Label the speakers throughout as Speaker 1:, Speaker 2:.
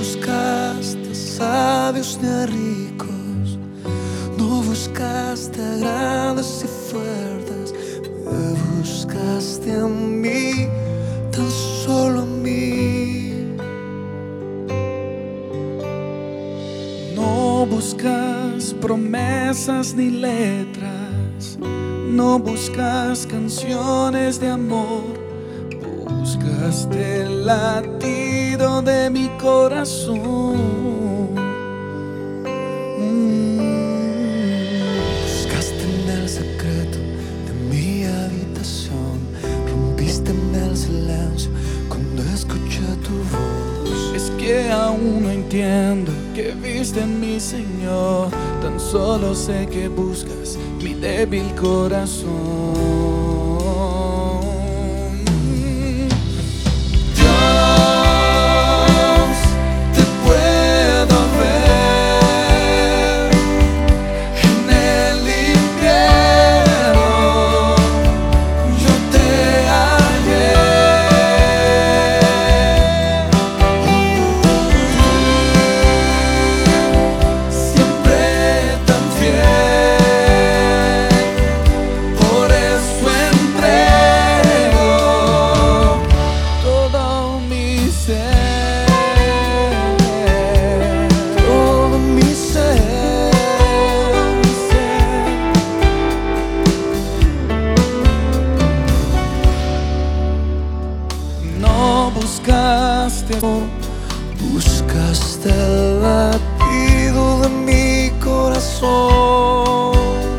Speaker 1: buscaste sabios ni a ricos, no buscaste a grandes y fuertes, me buscaste a mí, tan solo a mí.
Speaker 2: No buscas promesas ni letras, no buscas canciones de amor, buscaste el latido de mi corazón.
Speaker 1: Buscaste en el secreto de mi habitación, rompiste en el silencio cuando escuché tu voz.
Speaker 2: Es que aún no entiendo qué viste en mi Señor, tan solo sé que buscas mi débil corazón.
Speaker 1: Buscaste el latido de mi corazón.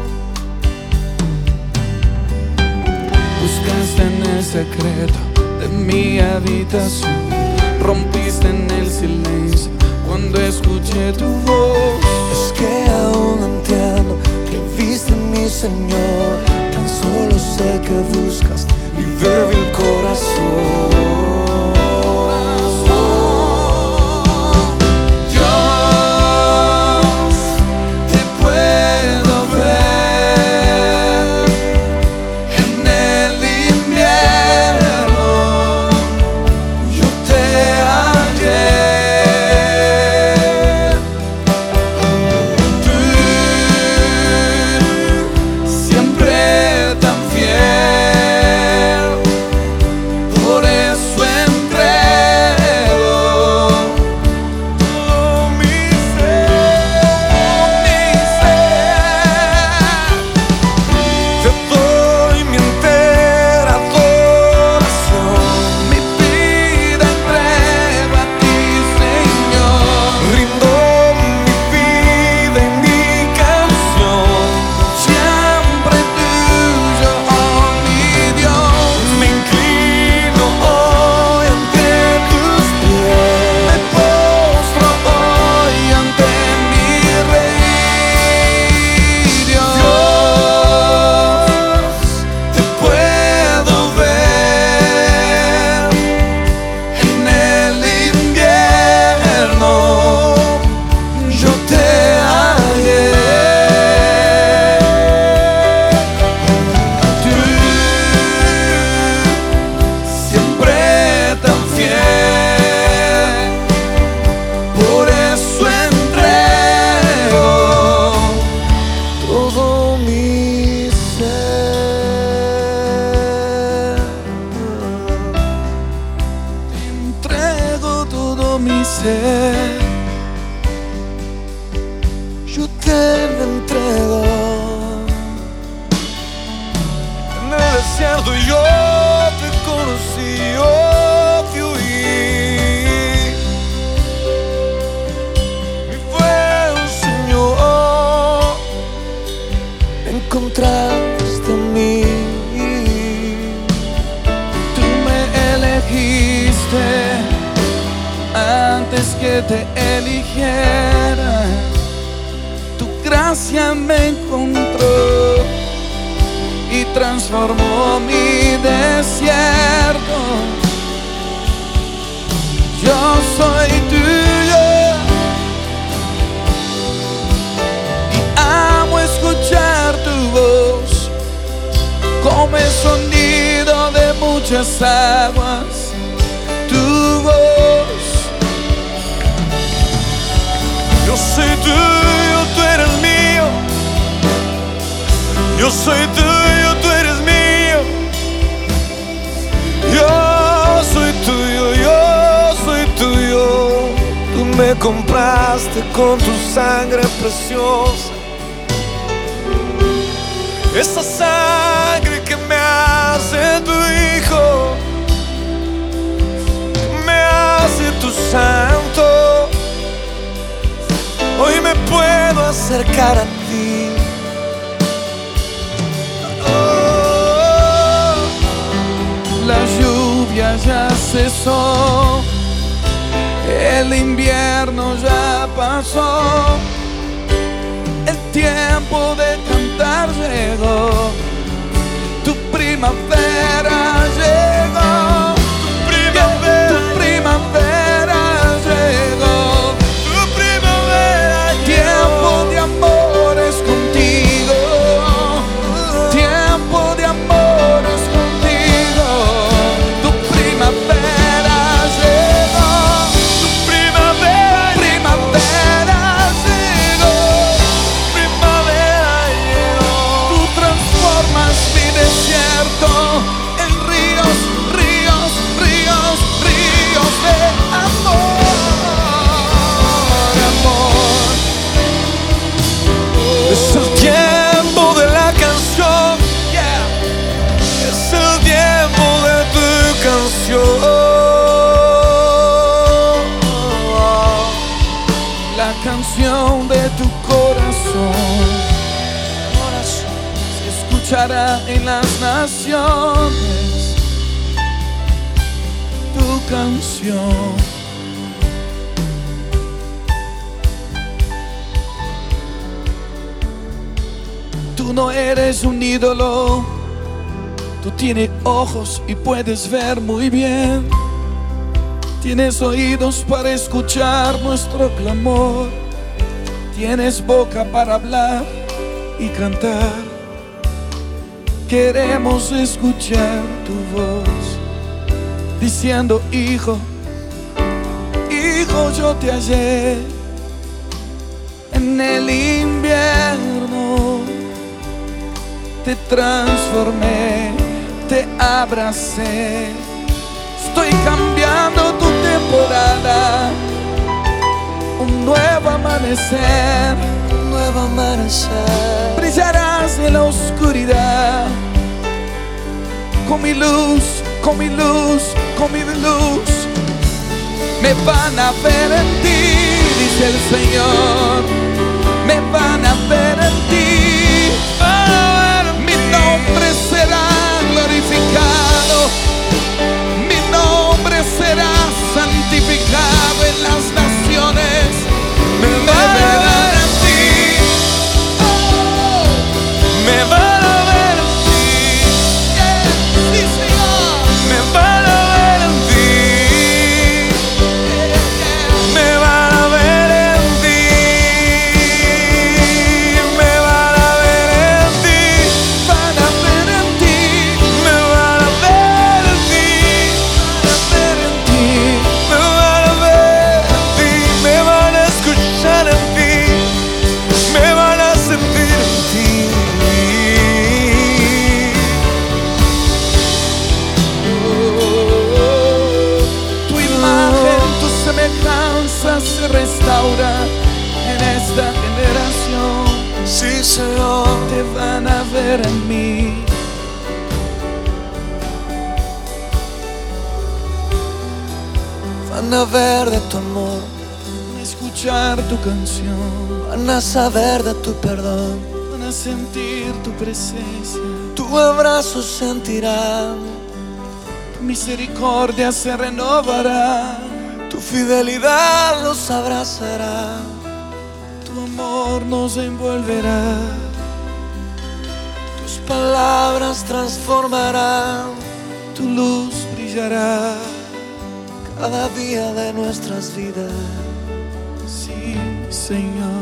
Speaker 2: Buscaste en el secreto de mi habitación, rompiste en el silencio cuando escuché tu voz.
Speaker 1: Es que aún no entiendo que viste en mi Señor, tan solo sé que buscas mi débil corazón. Yo te lo entrego. En el desierto yo te conocí, yo te oí. Y fue un Señor, encontraste en mí.
Speaker 2: Tú me elegiste antes que te eligiera, tu gracia me encontró y transformó mi desierto. Yo soy tuyo y amo escuchar tu voz como el sonido de muchas aguas. Tu voz
Speaker 1: Yo soy tuyo, tú eres mío. Yo soy tuyo, yo soy tuyo. Tú me compraste con tu sangre preciosa. Esa sangre que me hace tu hijo, me hace tu santo. Hoy me puedo acercar a ti.
Speaker 2: La lluvia ya cesó, el invierno ya pasó, el tiempo de cantar llegó, tu primavera llegó, tu primavera llegó,
Speaker 1: Tu primavera
Speaker 2: tiempo de amores contigo, tiempo de amores contigo, tu primavera llegó,
Speaker 1: Tu primavera
Speaker 2: llegó,
Speaker 1: primavera llegó.
Speaker 2: tú transformas mi desierto en ríos, ríos, ríos, ríos de amor, amor.
Speaker 1: Es el tiempo de la canción, es el tiempo de tu canción.
Speaker 2: La canción de tu corazón se escuchará en las naciones. Tu canción. Tú no eres un ídolo. Tú tienes ojos y puedes ver muy bien. Tienes oídos para escuchar nuestro clamor. Tienes boca para hablar y cantar. Queremos escuchar tu voz diciendo: hijo, hijo, yo te hallé en el invierno. Te transformé, te abracé. Estoy cambiando tu temporada. Un nuevo amanecer.
Speaker 1: Un nuevo amanecer.
Speaker 2: Brillarás en la oscuridad. Con mi luz, con mi luz, con mi luz. Me van a ver en ti, dice el Señor. Me van a ver en ti. Mi nombre será glorificado. Mi nombre será santificado en las naciones. Me verán en ti.
Speaker 1: Me van a ver en ti.
Speaker 2: Sí, Señor.
Speaker 1: Me van a ver en ti. Me van a ver en ti. Me van a ver en ti.
Speaker 2: Van a ver en ti.
Speaker 1: Me van a ver en ti.
Speaker 2: Ver en ti.
Speaker 1: Me van a ver en ti. Me van a escuchar en ti. Me van a sentir en ti.
Speaker 2: Tu imagen, tu semejanza se restaura en esta generación.
Speaker 1: Sí, Señor.
Speaker 2: Te van a ver en mí.
Speaker 1: Van a ver de tu amor.
Speaker 2: Van a escuchar tu canción.
Speaker 1: Van a saber de tu perdón.
Speaker 2: Van a sentir tu presencia.
Speaker 1: Tu abrazo sentirán.
Speaker 2: Tu misericordia se renovará.
Speaker 1: Tu fidelidad los abrazará.
Speaker 2: Tu amor nos envolverá.
Speaker 1: Tus palabras transformarán.
Speaker 2: Tu luz brillará.
Speaker 1: Cada día de nuestras vidas.
Speaker 2: Sí, Señor.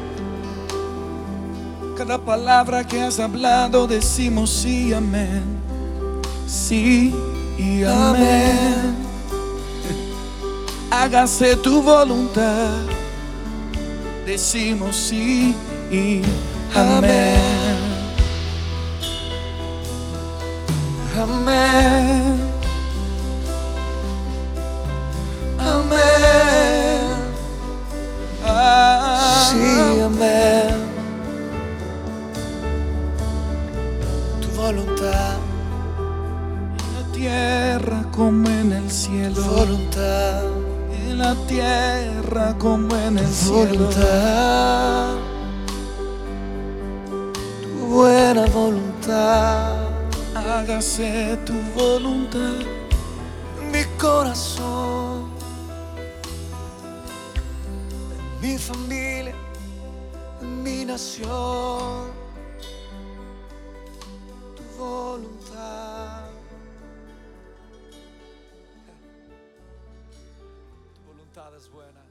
Speaker 2: Cada palabra que has hablado decimos sí, amén. Sí y amén. Hágase tu voluntad. Decimos sí y amén. Amén. Amén.
Speaker 1: Sí, amén. Tu voluntad,
Speaker 2: En la tierra como en el cielo.
Speaker 1: voluntad,
Speaker 2: En la tierra como en el cielo.
Speaker 1: voluntad, tu buena voluntad.
Speaker 2: Hágase tu voluntad.
Speaker 1: Mi corazón, en mi familia, en mi nación, tu voluntad. Tu voluntad es buena.